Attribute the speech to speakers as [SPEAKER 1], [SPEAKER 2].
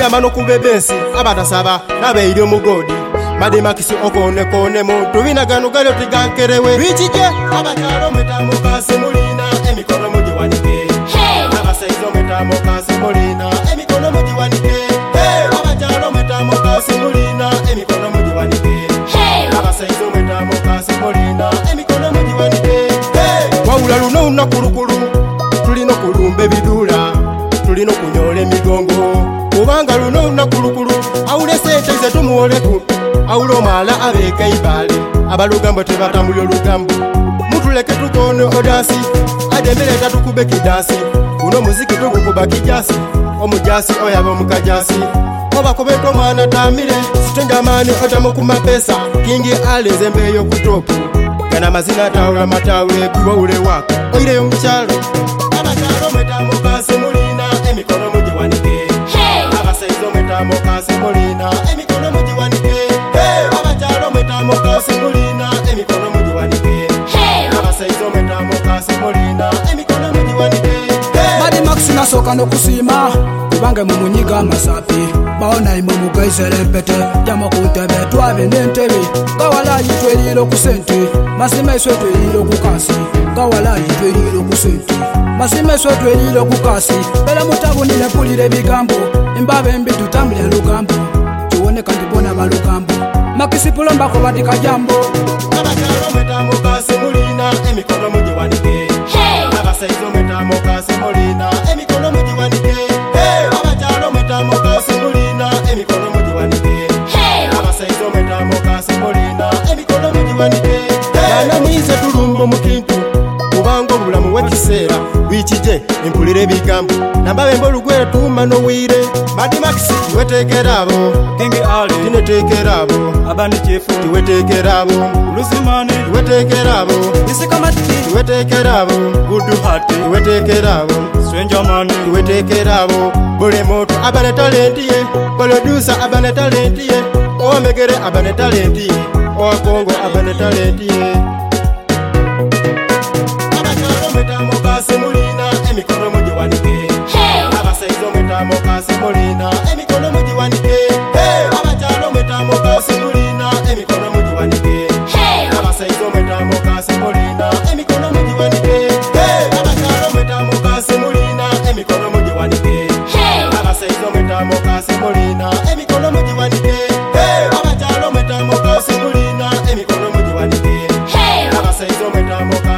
[SPEAKER 1] bagamba n'okubebensi abatasaba nabeire omugodi Madimakisi okone mu tubina gano galyo tigankerewe bichije abakyalo metamukasi mulina emikono mugiwanike abasaizo metamukasi mulina emikono mugiwanike abakyalo metamukasi mulina emikono mugiwanike abasaizo metamukasi mulina emikono mugiwanike wawula luno unakulukulu tulina okulumba ebidula tulina okunyola emigongo kubanga luno unakulukulu awule sente ze tumuwoleku awule omala abeeka ibale abalugambo tebatambulya olugambo mutuleke tukone odansi adembere tatukube kidansi guno muziki tugukuba kijasi omujasi oyaba omukajasi obakobeka omwana tamire sitenjamani otamu ku mapesa kingi aleze embeeyo ku topu gana amazina atawula matawule gubawule wako oireyo mukyalo abakyalo metamukasi mulina emikono mugiwanike abasaizo metamukasi mulina emikono mugiwanike abakyalo metamukasi mulina emikono mugiwanike abasaizo metamukasi mulina emikono mugiwanike
[SPEAKER 2] Madimakisi nasoka n'okusiima kubange mumunyiga amasapi baona imwe mugaisere empete jama kuntebe twabe n'entebe kawalayi tweliro ku sente masima iswe tweliro ku kasi kawalayi tweliro ku sente masima iswe tweliro ku kasi bela mutabunile mpulira ebigambo embabe embi tutambulya lugambo kiwoneka ndibona balugambo Makisi pulombako batika jambo
[SPEAKER 1] abakyalo metamukasi mulina emikono mugiwanike abasaizo metamukasi mulina emikono mugiwanike abakyalo metamukasi mulina emikono mugiwanike abasaizo metamukasi mulina emikono mugiwanike anamize tulumba mukintu kubanga obulamu bwekiseera bikije empulira ebigambo nambabemba olugwere tuuma n'owire Madimakisi tiweteekera abo
[SPEAKER 3] Kingi Ali
[SPEAKER 1] tineteekera abo
[SPEAKER 3] Abani Chifu
[SPEAKER 1] tiweteekera abo
[SPEAKER 3] Lusimani
[SPEAKER 1] tiweteekera abo
[SPEAKER 3] Isikamati
[SPEAKER 1] tiweteekera abo
[SPEAKER 3] Gudu Hati
[SPEAKER 1] tiweteekera abo
[SPEAKER 3] Stranger Money
[SPEAKER 1] tiweteekera abo buli muntu abane talenti ye producer abane talenti ye owamegere abane talenti ye owakongo abane talenti ye abakyalo metamukasi mulina emikono mugiwanike abasaizo metamukasi mulina emikono mugiwanike abakyalo metamukasi mulina emikono mugiwanike abasaizo metamukasi mulina emikono mugiwanike abakyalo metamukasi mulina emikono mugiwanike abasaizo metamukasi mulina emikono mugiwanike abakyalo metamukasi mulina emikono mugiwanike abasaizo metamukasi